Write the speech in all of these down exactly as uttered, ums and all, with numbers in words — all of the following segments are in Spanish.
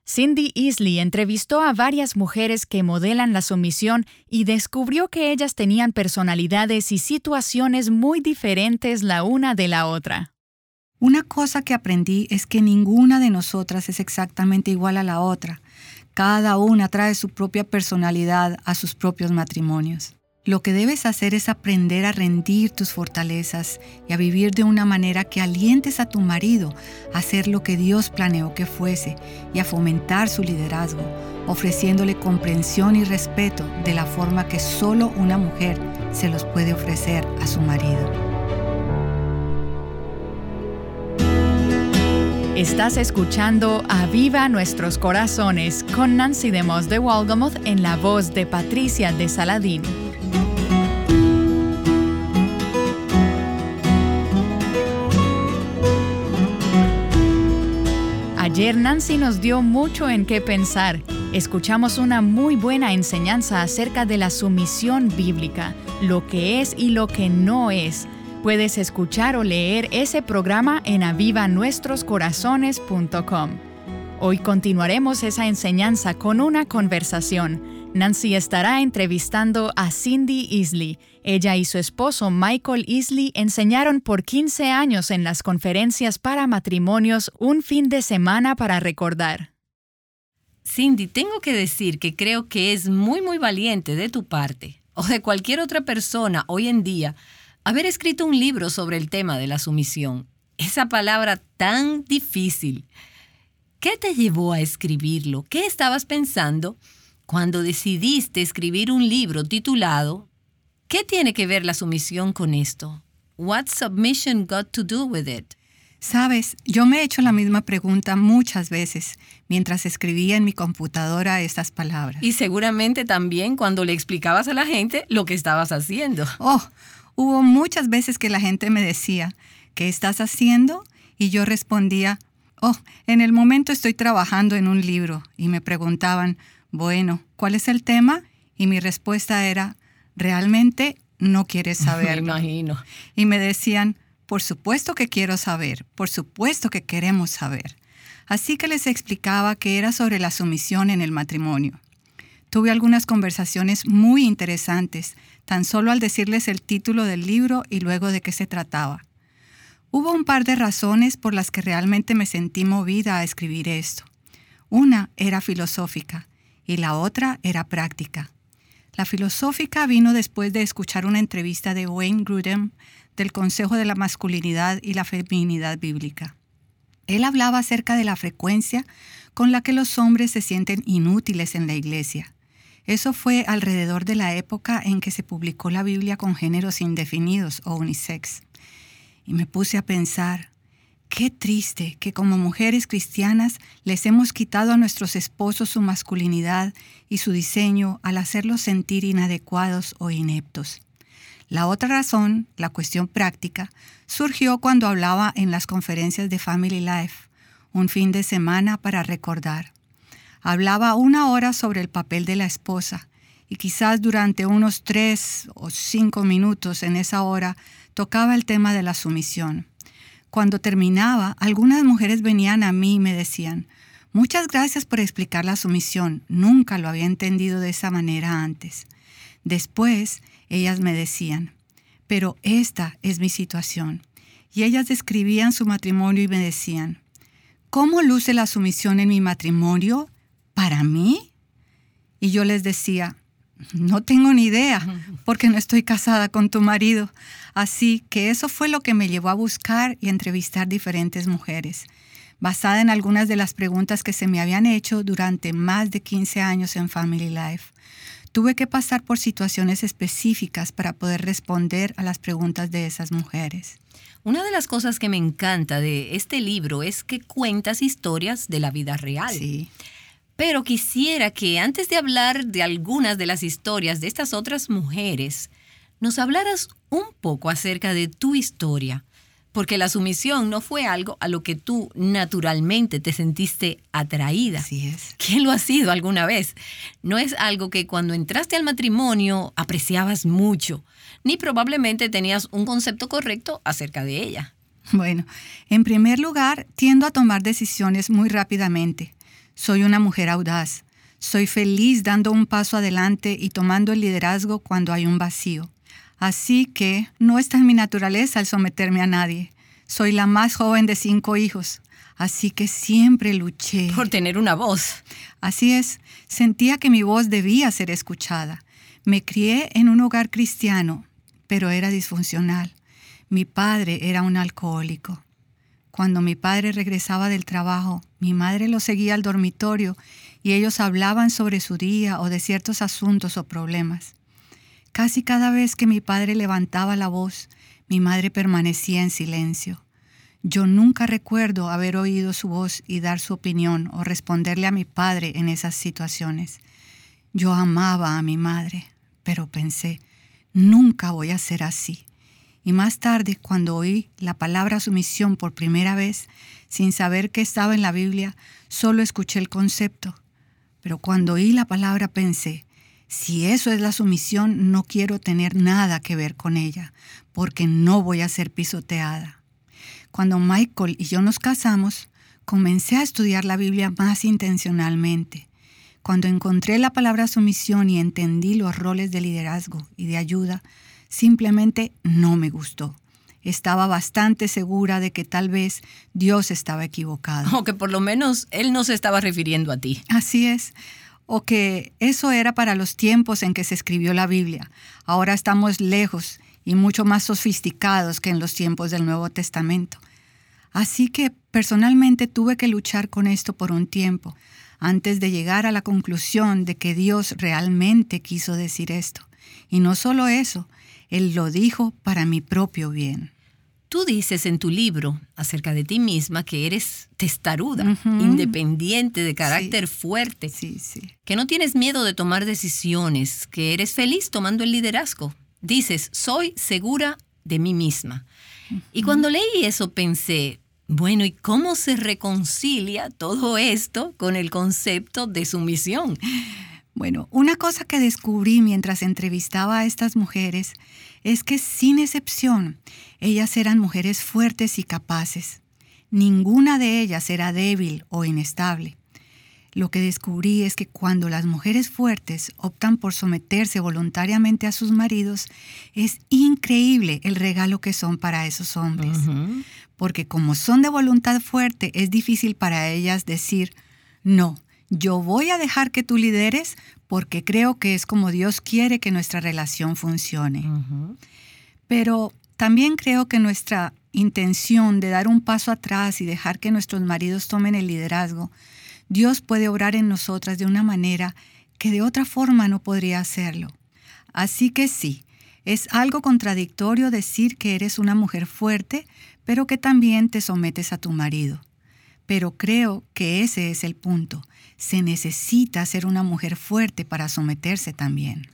Cindy Easley entrevistó a varias mujeres que modelan la sumisión y descubrió que ellas tenían personalidades y situaciones muy diferentes la una de la otra. Una cosa que aprendí es que ninguna de nosotras es exactamente igual a la otra. Cada una trae su propia personalidad a sus propios matrimonios. Lo que debes hacer es aprender a rendir tus fortalezas y a vivir de una manera que alientes a tu marido a hacer lo que Dios planeó que fuese y a fomentar su liderazgo, ofreciéndole comprensión y respeto de la forma que solo una mujer se los puede ofrecer a su marido. Estás escuchando Aviva Nuestros Corazones con Nancy DeMoss de Walgamoth en la voz de Patricia de Saladín. Ayer Nancy nos dio mucho en qué pensar. Escuchamos una muy buena enseñanza acerca de la sumisión bíblica, lo que es y lo que no es. Puedes escuchar o leer ese programa en aviva nuestros corazones punto com. Hoy continuaremos esa enseñanza con una conversación. Nancy estará entrevistando a Cindy Easley. Ella y su esposo Michael Easley enseñaron por quince años en las conferencias para matrimonios Un fin de semana para recordar. Cindy, tengo que decir que creo que es muy muy valiente de tu parte, o de cualquier otra persona hoy en día, haber escrito un libro sobre el tema de la sumisión. Esa palabra tan difícil. ¿Qué te llevó a escribirlo? ¿Qué estabas pensando cuando decidiste escribir un libro titulado ¿Qué tiene que ver la sumisión con esto? What's submission got to do with it? Sabes, yo me he hecho la misma pregunta muchas veces mientras escribía en mi computadora estas palabras. Y seguramente también cuando le explicabas a la gente lo que estabas haciendo. Oh, hubo muchas veces que la gente me decía, ¿qué estás haciendo? Y yo respondía, oh, en el momento estoy trabajando en un libro. Y me preguntaban, bueno, ¿cuál es el tema? Y mi respuesta era, realmente no quieres saber. Me imagino. Y me decían, por supuesto que quiero saber, por supuesto que queremos saber. Así que les explicaba que era sobre la sumisión en el matrimonio. Tuve algunas conversaciones muy interesantes, tan solo al decirles el título del libro y luego de qué se trataba. Hubo un par de razones por las que realmente me sentí movida a escribir esto. Una era filosófica y la otra era práctica. La filosófica vino después de escuchar una entrevista de Wayne Grudem del Consejo de la Masculinidad y la Feminidad Bíblica. Él hablaba acerca de la frecuencia con la que los hombres se sienten inútiles en la iglesia. Eso fue alrededor de la época en que se publicó la Biblia con géneros indefinidos o unisex. Y me puse a pensar, qué triste que como mujeres cristianas les hemos quitado a nuestros esposos su masculinidad y su diseño al hacerlos sentir inadecuados o ineptos. La otra razón, la cuestión práctica, surgió cuando hablaba en las conferencias de Family Life, un fin de semana para recordar. Hablaba una hora sobre el papel de la esposa y quizás durante unos tres o cinco minutos en esa hora tocaba el tema de la sumisión. Cuando terminaba, algunas mujeres venían a mí y me decían, muchas gracias por explicar la sumisión, nunca lo había entendido de esa manera antes. Después, ellas me decían, pero esta es mi situación. Y ellas describían su matrimonio y me decían, ¿cómo luce la sumisión en mi matrimonio? ¿Para mí? Y yo les decía, no tengo ni idea, porque no estoy casada con tu marido. Así que eso fue lo que me llevó a buscar y entrevistar diferentes mujeres, basada en algunas de las preguntas que se me habían hecho durante más de quince años en Family Life. Tuve que pasar por situaciones específicas para poder responder a las preguntas de esas mujeres. Una de las cosas que me encanta de este libro es que cuentas historias de la vida real. Sí. Pero quisiera que antes de hablar de algunas de las historias de estas otras mujeres, nos hablaras un poco acerca de tu historia, porque la sumisión no fue algo a lo que tú naturalmente te sentiste atraída. Así es. ¿Quién lo ha sido alguna vez? No es algo que cuando entraste al matrimonio apreciabas mucho, ni probablemente tenías un concepto correcto acerca de ella. Bueno, en primer lugar, tiendo a tomar decisiones muy rápidamente. Soy una mujer audaz. Soy feliz dando un paso adelante y tomando el liderazgo cuando hay un vacío. Así que no está en mi naturaleza el someterme a nadie. Soy la más joven de cinco hijos. Así que siempre luché. Por tener una voz. Así es, sentía que mi voz debía ser escuchada. Me crié en un hogar cristiano, pero era disfuncional. Mi padre era un alcohólico. Cuando mi padre regresaba del trabajo, mi madre lo seguía al dormitorio y ellos hablaban sobre su día o de ciertos asuntos o problemas. Casi cada vez que mi padre levantaba la voz, mi madre permanecía en silencio. Yo nunca recuerdo haber oído su voz y dar su opinión o responderle a mi padre en esas situaciones. Yo amaba a mi madre, pero pensé, nunca voy a ser así. Y más tarde, cuando oí la palabra sumisión por primera vez, sin saber que estaba en la Biblia, solo escuché el concepto. Pero cuando oí la palabra pensé, si eso es la sumisión, no quiero tener nada que ver con ella, porque no voy a ser pisoteada. Cuando Michael y yo nos casamos, comencé a estudiar la Biblia más intencionalmente. Cuando encontré la palabra sumisión y entendí los roles de liderazgo y de ayuda, simplemente no me gustó. Estaba bastante segura de que tal vez Dios estaba equivocado. O que por lo menos Él no se estaba refiriendo a ti. Así es. O que eso era para los tiempos en que se escribió la Biblia. Ahora estamos lejos y mucho más sofisticados que en los tiempos del Nuevo Testamento. Así que personalmente tuve que luchar con esto por un tiempo, antes de llegar a la conclusión de que Dios realmente quiso decir esto. Y no solo eso, Él lo dijo para mi propio bien. Tú dices en tu libro acerca de ti misma que eres testaruda, Uh-huh. independiente, de carácter Sí. fuerte, Sí, sí. que no tienes miedo de tomar decisiones, que eres feliz tomando el liderazgo. Dices, soy segura de mí misma. Uh-huh. Y cuando leí eso pensé, bueno, ¿y cómo se reconcilia todo esto con el concepto de sumisión? Bueno, una cosa que descubrí mientras entrevistaba a estas mujeres es que sin excepción, ellas eran mujeres fuertes y capaces. Ninguna de ellas era débil o inestable. Lo que descubrí es que cuando las mujeres fuertes optan por someterse voluntariamente a sus maridos, es increíble el regalo que son para esos hombres. Uh-huh. Porque como son de voluntad fuerte, es difícil para ellas decir, no, yo voy a dejar que tú lideres porque creo que es como Dios quiere que nuestra relación funcione. Uh-huh. Pero también creo que nuestra intención de dar un paso atrás y dejar que nuestros maridos tomen el liderazgo, Dios puede obrar en nosotras de una manera que de otra forma no podría hacerlo. Así que sí, es algo contradictorio decir que eres una mujer fuerte, pero que también te sometes a tu marido. Pero creo que ese es el punto. Se necesita ser una mujer fuerte para someterse también.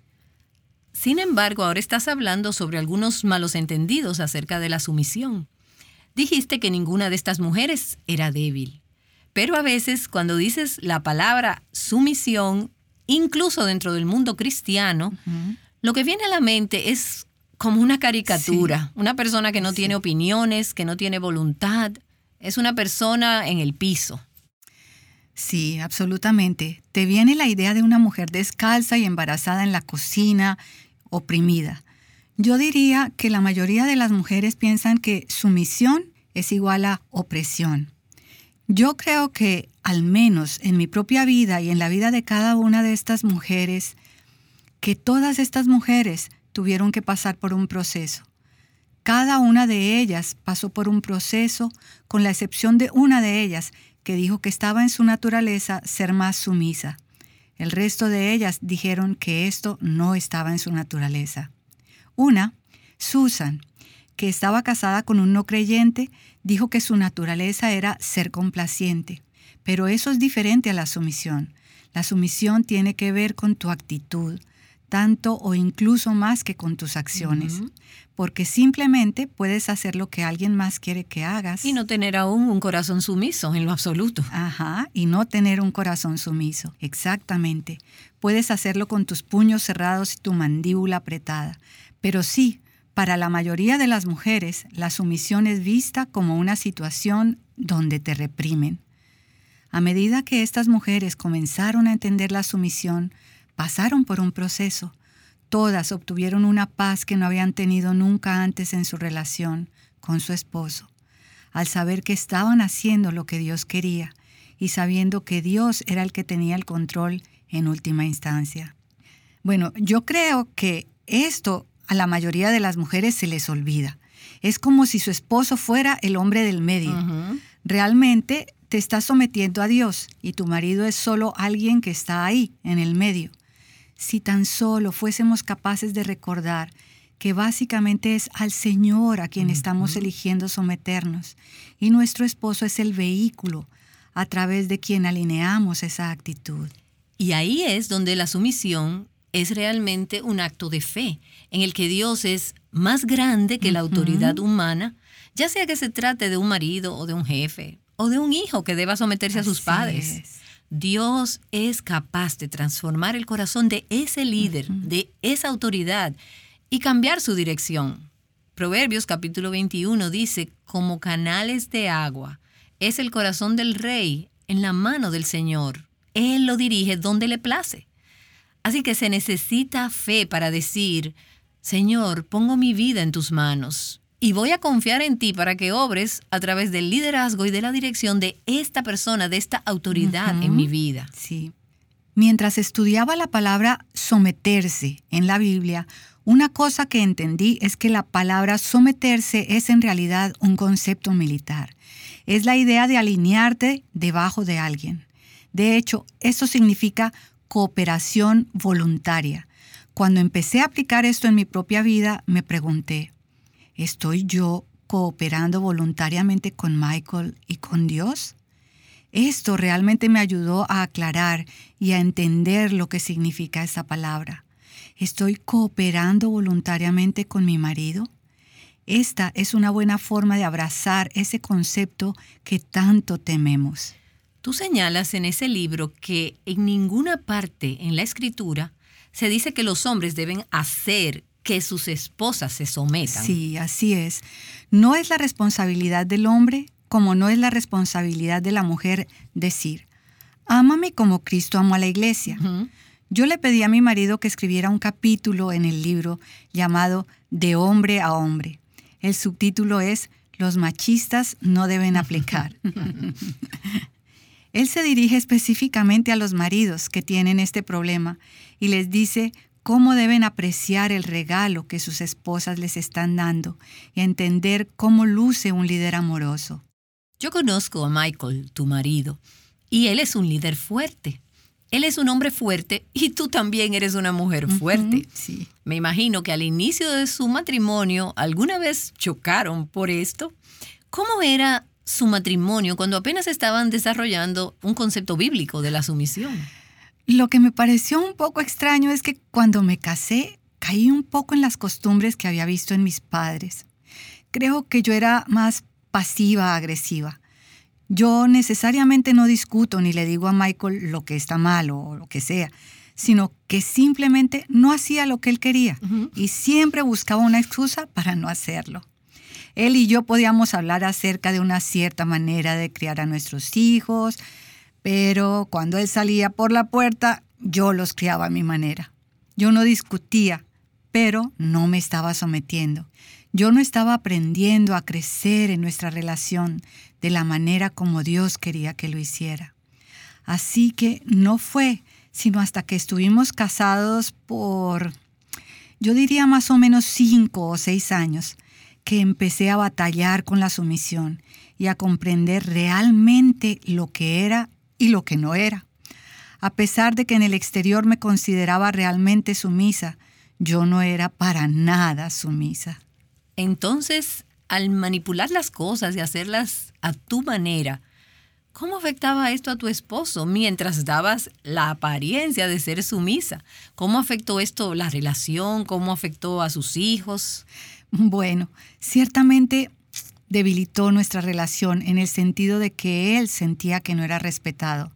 Sin embargo, ahora estás hablando sobre algunos malos entendidos acerca de la sumisión. Dijiste que ninguna de estas mujeres era débil. Pero a veces, cuando dices la palabra sumisión, incluso dentro del mundo cristiano, uh-huh. lo que viene a la mente es como una caricatura. Sí. Una persona que no sí. tiene opiniones, que no tiene voluntad. Es una persona en el piso. Sí, absolutamente. Te viene la idea de una mujer descalza y embarazada en la cocina, oprimida. Yo diría que la mayoría de las mujeres piensan que sumisión es igual a opresión. Yo creo que, al menos en mi propia vida y en la vida de cada una de estas mujeres, que todas estas mujeres tuvieron que pasar por un proceso. Cada una de ellas pasó por un proceso, con la excepción de una de ellas, que dijo que estaba en su naturaleza ser más sumisa. El resto de ellas dijeron que esto no estaba en su naturaleza. Una, Susan, que estaba casada con un no creyente, dijo que su naturaleza era ser complaciente. Pero eso es diferente a la sumisión. La sumisión tiene que ver con tu actitud, tanto o incluso más que con tus acciones. Uh-huh. Porque simplemente puedes hacer lo que alguien más quiere que hagas. Y no tener aún un corazón sumiso en lo absoluto. Ajá, y no tener un corazón sumiso, exactamente. Puedes hacerlo con tus puños cerrados y tu mandíbula apretada. Pero sí, para la mayoría de las mujeres, la sumisión es vista como una situación donde te reprimen. A medida que estas mujeres comenzaron a entender la sumisión, pasaron por un proceso. Todas obtuvieron una paz que no habían tenido nunca antes en su relación con su esposo, al saber que estaban haciendo lo que Dios quería y sabiendo que Dios era el que tenía el control en última instancia. Bueno, yo creo que esto a la mayoría de las mujeres se les olvida. Es como si su esposo fuera el hombre del medio. Uh-huh. Realmente te estás sometiendo a Dios y tu marido es solo alguien que está ahí, en el medio. Si tan solo fuésemos capaces de recordar que básicamente es al Señor a quien uh-huh. estamos eligiendo someternos y nuestro esposo es el vehículo a través de quien alineamos esa actitud. Y ahí es donde la sumisión es realmente un acto de fe, en el que Dios es más grande que la autoridad uh-huh. humana, ya sea que se trate de un marido o de un jefe, o de un hijo que deba someterse Así a sus padres. Es. Dios es capaz de transformar el corazón de ese líder, uh-huh. de esa autoridad, y cambiar su dirección. Proverbios capítulo veintiuno dice, como canales de agua, es el corazón del rey en la mano del Señor. Él lo dirige donde le place. Así que se necesita fe para decir, Señor, pongo mi vida en tus manos y voy a confiar en ti para que obres a través del liderazgo y de la dirección de esta persona, de esta autoridad uh-huh. en mi vida. Sí. Mientras estudiaba la palabra someterse en la Biblia, una cosa que entendí es que la palabra someterse es en realidad un concepto militar. Es la idea de alinearte debajo de alguien. De hecho, esto significa cooperación voluntaria. Cuando empecé a aplicar esto en mi propia vida, me pregunté, ¿estoy yo cooperando voluntariamente con Michael y con Dios? Esto realmente me ayudó a aclarar y a entender lo que significa esta palabra. ¿Estoy cooperando voluntariamente con mi marido? Esta es una buena forma de abrazar ese concepto que tanto tememos. Tú señalas en ese libro que en ninguna parte en la Escritura se dice que los hombres deben hacer que sus esposas se sometan. Sí, así es. No es la responsabilidad del hombre como no es la responsabilidad de la mujer decir, ámame como Cristo amó a la iglesia. Uh-huh. Yo le pedí a mi marido que escribiera un capítulo en el libro llamado De hombre a hombre. El subtítulo es Los machistas no deben aplicar. Él se dirige específicamente a los maridos que tienen este problema y les dice cómo deben apreciar el regalo que sus esposas les están dando y entender cómo luce un líder amoroso. Yo conozco a Michael, tu marido, y él es un líder fuerte. Él es un hombre fuerte y tú también eres una mujer fuerte. Uh-huh, sí. Me imagino que al inicio de su matrimonio alguna vez chocaron por esto. ¿Cómo era su matrimonio cuando apenas estaban desarrollando un concepto bíblico de la sumisión? Lo que me pareció un poco extraño es que cuando me casé caí un poco en las costumbres que había visto en mis padres. Creo que yo era más pasiva, agresiva. Yo necesariamente no discuto ni le digo a Michael lo que está mal o lo que sea, sino que simplemente no hacía lo que él quería uh-huh. y siempre buscaba una excusa para no hacerlo. Él y yo podíamos hablar acerca de una cierta manera de criar a nuestros hijos, pero cuando él salía por la puerta, yo los criaba a mi manera. Yo no discutía, pero no me estaba sometiendo. Yo no estaba aprendiendo a crecer en nuestra relación de la manera como Dios quería que lo hiciera. Así que no fue sino hasta que estuvimos casados por, yo diría más o menos cinco o seis años, que empecé a batallar con la sumisión y a comprender realmente lo que era y lo que no era. A pesar de que en el exterior me consideraba realmente sumisa, yo no era para nada sumisa. Entonces, al manipular las cosas y hacerlas a tu manera, ¿cómo afectaba esto a tu esposo mientras dabas la apariencia de ser sumisa? ¿Cómo afectó esto la relación? ¿Cómo afectó a sus hijos? Bueno, ciertamente debilitó nuestra relación en el sentido de que él sentía que no era respetado.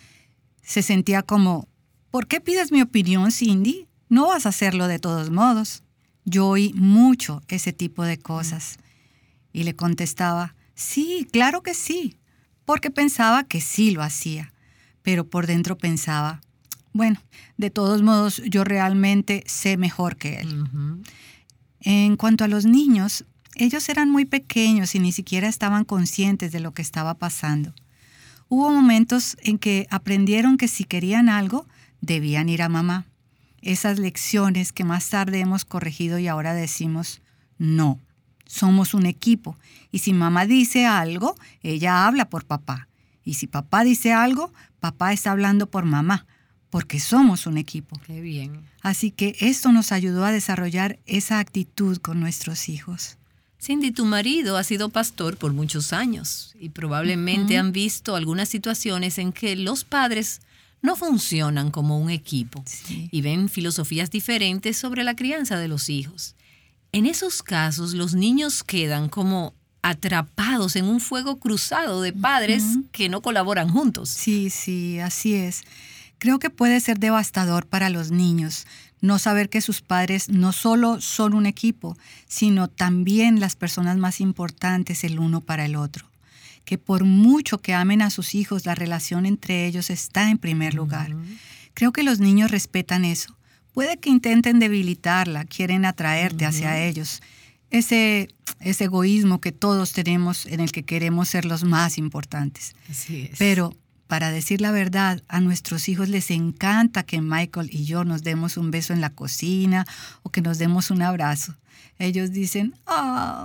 Se sentía como, ¿por qué pides mi opinión, Cindy? No vas a hacerlo de todos modos. Yo oí mucho ese tipo de cosas. Y le contestaba, sí, claro que sí, porque pensaba que sí lo hacía, pero por dentro pensaba, bueno, de todos modos yo realmente sé mejor que él. Ujú. En cuanto a los niños, ellos eran muy pequeños y ni siquiera estaban conscientes de lo que estaba pasando. Hubo momentos en que aprendieron que si querían algo, debían ir a mamá. Esas lecciones que más tarde hemos corregido y ahora decimos, no, somos un equipo. Y si mamá dice algo, ella habla por papá. Y si papá dice algo, papá está hablando por mamá, porque somos un equipo. Qué bien. Así que esto nos ayudó a desarrollar esa actitud con nuestros hijos. Cindy, tu marido ha sido pastor por muchos años y probablemente Ujú. han visto algunas situaciones en que los padres no funcionan como un equipo Sí. y ven filosofías diferentes sobre la crianza de los hijos. En esos casos, los niños quedan como atrapados en un fuego cruzado de padres Ujú. que no colaboran juntos. Sí, sí, así es. Creo que puede ser devastador para los niños no saber que sus padres no solo son un equipo, sino también las personas más importantes el uno para el otro. Que por mucho que amen a sus hijos, la relación entre ellos está en primer lugar. Ujú. Creo que los niños respetan eso. Puede que intenten debilitarla, quieren atraerte Ujú. hacia ellos. Ese, ese egoísmo que todos tenemos en el que queremos ser los más importantes. Así es. Pero, para decir la verdad, a nuestros hijos les encanta que Michael y yo nos demos un beso en la cocina o que nos demos un abrazo. Ellos dicen, ah,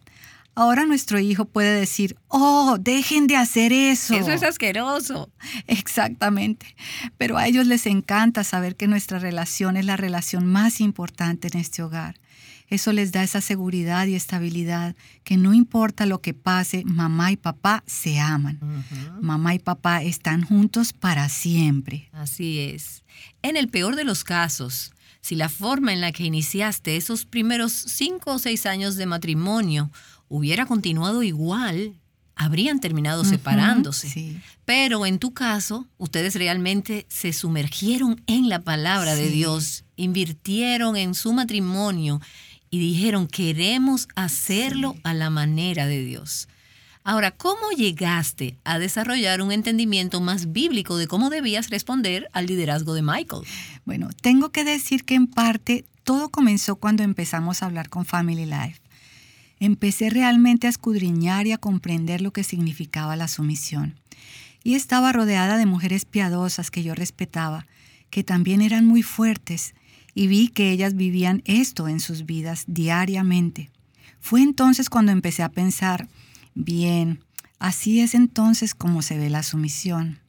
ahora nuestro hijo puede decir, oh, dejen de hacer eso. Eso es asqueroso. Exactamente. Pero a ellos les encanta saber que nuestra relación es la relación más importante en este hogar. Eso les da esa seguridad y estabilidad, que no importa lo que pase, mamá y papá se aman. Ujú. Mamá y papá están juntos para siempre. Así es. En el peor de los casos, si la forma en la que iniciaste esos primeros cinco o seis años de matrimonio hubiera continuado igual, habrían terminado Ujú, separándose. sí. Pero en tu caso, ustedes realmente se sumergieron en la palabra de Sí. Dios, invirtieron en su matrimonio y dijeron, queremos hacerlo Sí. a la manera de Dios. Ahora, ¿cómo llegaste a desarrollar un entendimiento más bíblico de cómo debías responder al liderazgo de Michael? Bueno, tengo que decir que en parte todo comenzó cuando empezamos a hablar con Family Life. Empecé realmente a escudriñar y a comprender lo que significaba la sumisión. Y estaba rodeada de mujeres piadosas que yo respetaba, que también eran muy fuertes, y vi que ellas vivían esto en sus vidas diariamente. Fue entonces cuando empecé a pensar, bien, así es entonces como se ve la sumisión.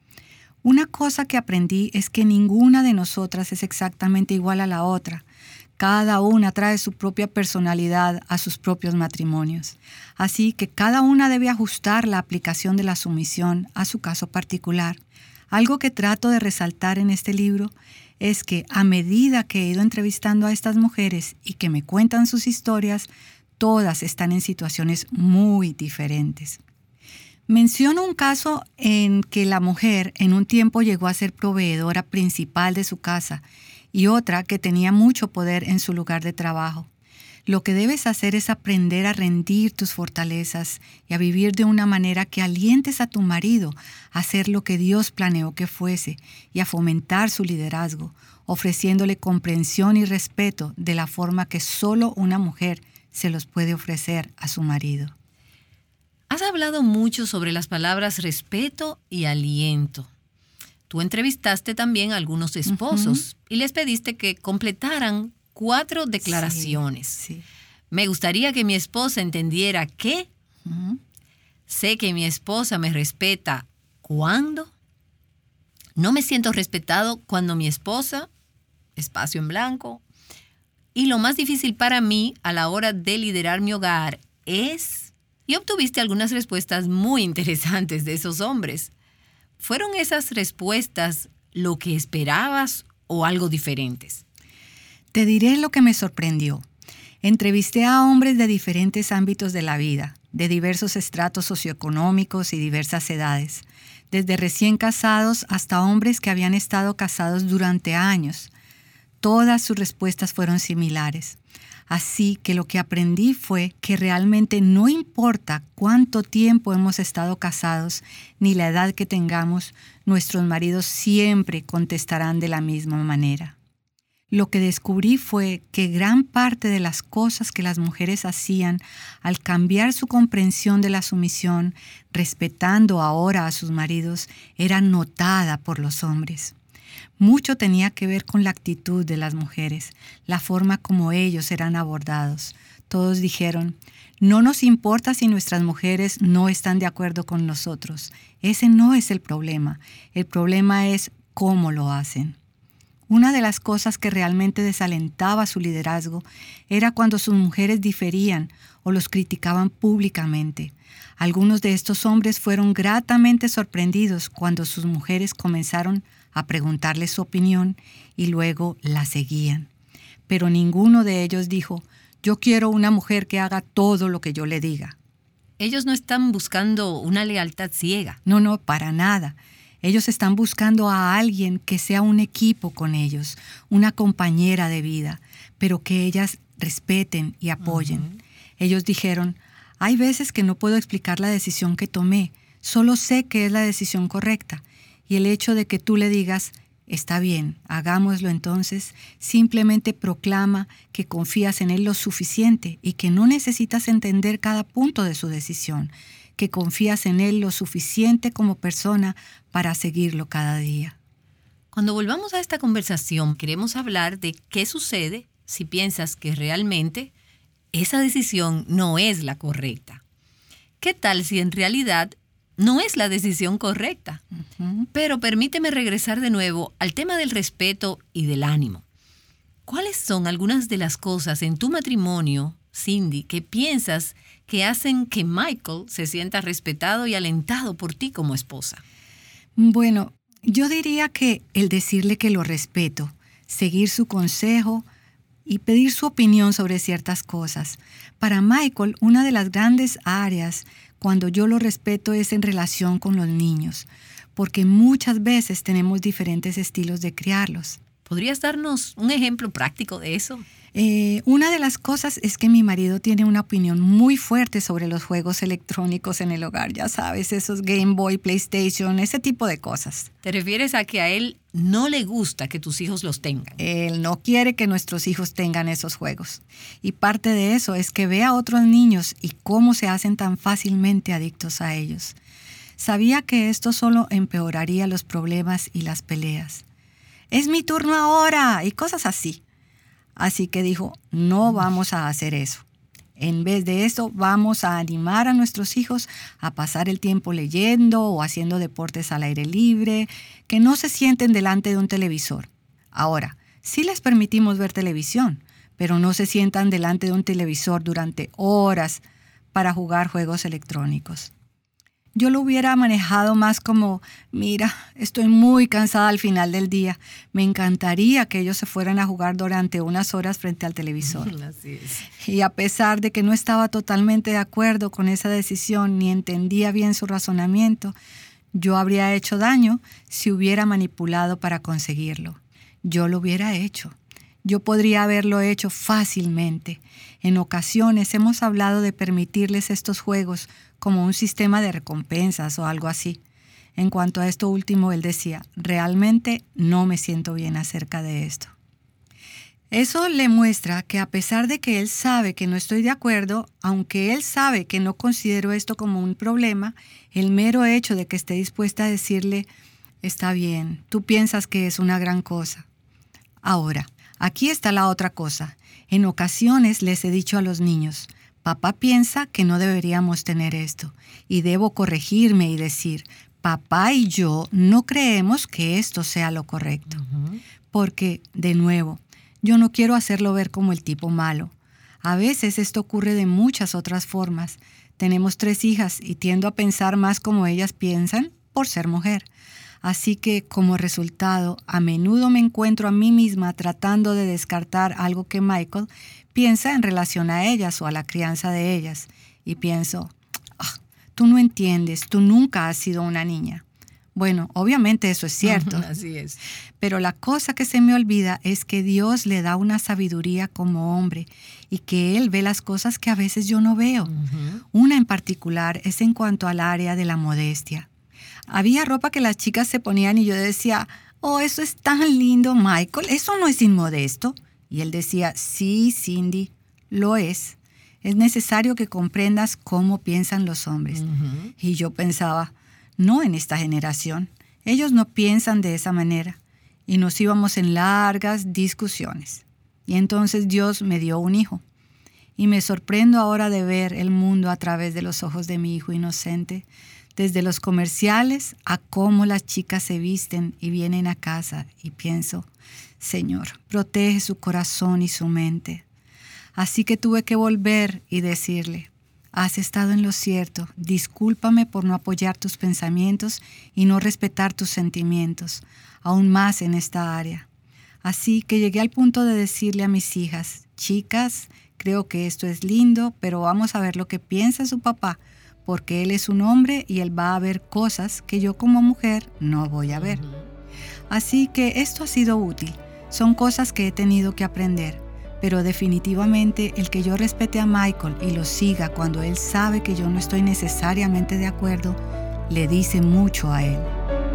Una cosa que aprendí es que ninguna de nosotras es exactamente igual a la otra. Cada una trae su propia personalidad a sus propios matrimonios. Así que cada una debe ajustar la aplicación de la sumisión a su caso particular. Algo que trato de resaltar en este libro es que a medida que he ido entrevistando a estas mujeres y que me cuentan sus historias, todas están en situaciones muy diferentes. Menciono un caso en que la mujer en un tiempo llegó a ser proveedora principal de su casa y otra que tenía mucho poder en su lugar de trabajo. Lo que debes hacer es aprender a rendir tus fortalezas y a vivir de una manera que alientes a tu marido a hacer lo que Dios planeó que fuese y a fomentar su liderazgo, ofreciéndole comprensión y respeto de la forma que solo una mujer se los puede ofrecer a su marido. Has hablado mucho sobre las palabras respeto y aliento. Tú entrevistaste también a algunos esposos uh-huh. y les pediste que completaran cuatro declaraciones. Sí, sí. Me gustaría que mi esposa entendiera que Uh-huh. sé que mi esposa me respeta cuando no me siento respetado cuando mi esposa, espacio en blanco, y lo más difícil para mí a la hora de liderar mi hogar es, y obtuviste algunas respuestas muy interesantes de esos hombres. ¿Fueron esas respuestas lo que esperabas o algo diferentes? Te diré lo que me sorprendió. Entrevisté a hombres de diferentes ámbitos de la vida, de diversos estratos socioeconómicos y diversas edades, desde recién casados hasta hombres que habían estado casados durante años. Todas sus respuestas fueron similares. Así que lo que aprendí fue que realmente no importa cuánto tiempo hemos estado casados ni la edad que tengamos, nuestros maridos siempre contestarán de la misma manera. Lo que descubrí fue que gran parte de las cosas que las mujeres hacían al cambiar su comprensión de la sumisión, respetando ahora a sus maridos, era notada por los hombres. Mucho tenía que ver con la actitud de las mujeres, la forma como ellos eran abordados. Todos dijeron, no nos importa si nuestras mujeres no están de acuerdo con nosotros. Ese no es el problema. El problema es cómo lo hacen. Una de las cosas que realmente desalentaba su liderazgo era cuando sus mujeres diferían o los criticaban públicamente. Algunos de estos hombres fueron gratamente sorprendidos cuando sus mujeres comenzaron a preguntarles su opinión y luego la seguían. Pero ninguno de ellos dijo, yo quiero una mujer que haga todo lo que yo le diga. Ellos no están buscando una lealtad ciega. No, no, para nada. Ellos están buscando a alguien que sea un equipo con ellos, una compañera de vida, pero que ellas respeten y apoyen. Uh-huh. Ellos dijeron, hay veces que no puedo explicar la decisión que tomé, solo sé que es la decisión correcta. Y el hecho de que tú le digas, está bien, hagámoslo entonces, simplemente proclama que confías en él lo suficiente y que no necesitas entender cada punto de su decisión, que confías en él lo suficiente como persona para seguirlo cada día. Cuando volvamos a esta conversación, queremos hablar de qué sucede si piensas que realmente esa decisión no es la correcta. ¿Qué tal si en realidad no es la decisión correcta? Uh-huh. Pero permíteme regresar de nuevo al tema del respeto y del ánimo. ¿Cuáles son algunas de las cosas en tu matrimonio, Cindy, que piensas que hacen que Michael se sienta respetado y alentado por ti como esposa? Bueno, yo diría que el decirle que lo respeto, seguir su consejo y pedir su opinión sobre ciertas cosas. Para Michael, una de las grandes áreas cuando yo lo respeto es en relación con los niños, porque muchas veces tenemos diferentes estilos de criarlos. ¿Podrías darnos un ejemplo práctico de eso? Eh, una de las cosas es que mi marido tiene una opinión muy fuerte sobre los juegos electrónicos en el hogar, ya sabes, esos Game Boy, PlayStation, ese tipo de cosas. ¿Te refieres a que a él no le gusta que tus hijos los tengan? Él no quiere que nuestros hijos tengan esos juegos. Y parte de eso es que ve a otros niños y cómo se hacen tan fácilmente adictos a ellos. Sabía que esto solo empeoraría los problemas y las peleas. Es mi turno ahora y cosas así. Así que dijo, no vamos a hacer eso. En vez de eso, vamos a animar a nuestros hijos a pasar el tiempo leyendo o haciendo deportes al aire libre, que no se sienten delante de un televisor. Ahora, sí les permitimos ver televisión, pero no se sientan delante de un televisor durante horas para jugar juegos electrónicos. Yo lo hubiera manejado más como, mira, estoy muy cansada al final del día. Me encantaría que ellos se fueran a jugar durante unas horas frente al televisor. Así es. Y a pesar de que no estaba totalmente de acuerdo con esa decisión ni entendía bien su razonamiento, yo habría hecho daño si hubiera manipulado para conseguirlo. Yo lo hubiera hecho. Yo podría haberlo hecho fácilmente. En ocasiones hemos hablado de permitirles estos juegos como un sistema de recompensas o algo así. En cuanto a esto último, él decía, realmente no me siento bien acerca de esto. Eso le muestra que a pesar de que él sabe que no estoy de acuerdo, aunque él sabe que no considero esto como un problema, el mero hecho de que esté dispuesta a decirle, está bien, tú piensas que es una gran cosa. Ahora, aquí está la otra cosa. En ocasiones les he dicho a los niños, papá piensa que no deberíamos tener esto y debo corregirme y decir, papá y yo no creemos que esto sea lo correcto. Uh-huh. Porque, de nuevo, yo no quiero hacerlo ver como el tipo malo. A veces esto ocurre de muchas otras formas. Tenemos tres hijas y tiendo a pensar más como ellas piensan por ser mujer. Así que, como resultado, a menudo me encuentro a mí misma tratando de descartar algo que Michael piensa en relación a ellas o a la crianza de ellas. Y pienso, ah, tú no entiendes, tú nunca has sido una niña. Bueno, obviamente eso es cierto. Así es. Pero la cosa que se me olvida es que Dios le da una sabiduría como hombre y que Él ve las cosas que a veces yo no veo. Uh-huh. Una en particular es en cuanto al área de la modestia. Había ropa que las chicas se ponían y yo decía, oh, eso es tan lindo, Michael, eso no es inmodesto. Y él decía, sí, Cindy, lo es. Es necesario que comprendas cómo piensan los hombres. Uh-huh. Y yo pensaba, no en esta generación. Ellos no piensan de esa manera. Y nos íbamos en largas discusiones. Y entonces Dios me dio un hijo. Y me sorprendo ahora de ver el mundo a través de los ojos de mi hijo inocente, desde los comerciales a cómo las chicas se visten y vienen a casa. Y pienso, Señor, protege su corazón y su mente. Así que tuve que volver y decirle, has estado en lo cierto, discúlpame por no apoyar tus pensamientos y no respetar tus sentimientos, aún más en esta área. Así que llegué al punto de decirle a mis hijas, chicas, creo que esto es lindo, pero vamos a ver lo que piensa su papá, porque él es un hombre y él va a ver cosas que yo como mujer no voy a ver. Así que esto ha sido útil, son cosas que he tenido que aprender. Pero definitivamente el que yo respete a Michael y lo siga cuando él sabe que yo no estoy necesariamente de acuerdo, le dice mucho a él.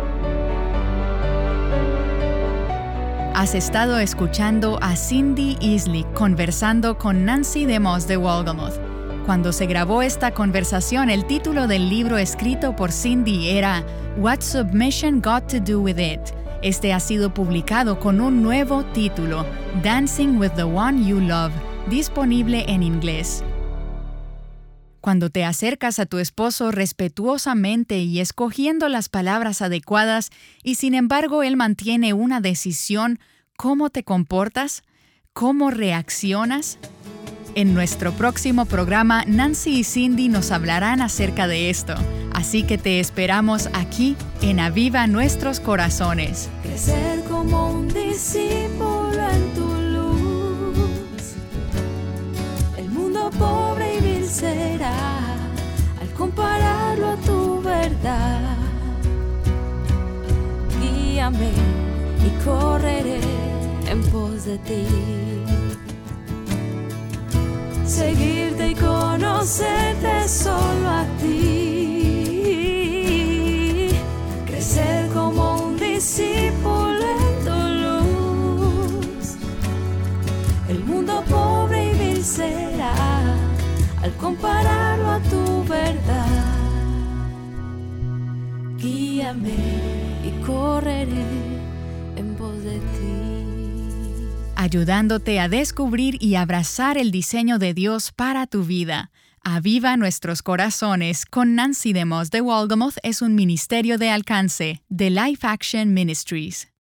Has estado escuchando a Cindy Easley conversando con Nancy DeMoss de Walgamoth. Cuando se grabó esta conversación, el título del libro escrito por Cindy era What's Submission Got to Do With It? Este ha sido publicado con un nuevo título, Dancing with the One You Love, disponible en inglés. Cuando te acercas a tu esposo respetuosamente y escogiendo las palabras adecuadas, y sin embargo él mantiene una decisión, ¿cómo te comportas? ¿Cómo reaccionas? En nuestro próximo programa, Nancy y Cindy nos hablarán acerca de esto. Así que te esperamos aquí en Aviva Nuestros Corazones. Crecer como un discípulo en tu luz. El mundo pobre y vil será al compararlo a tu verdad. Guíame y correré en pos de ti. Seguirte y conocerte solo a ti. Crecer como un discípulo en tu luz. El mundo pobre y vil será al compararlo a tu verdad. Guíame y correré en pos de ti. Ayudándote a descubrir y abrazar el diseño de Dios para tu vida. Aviva Nuestros Corazones con Nancy DeMoss de Walgamoth es un ministerio de alcance de Life Action Ministries.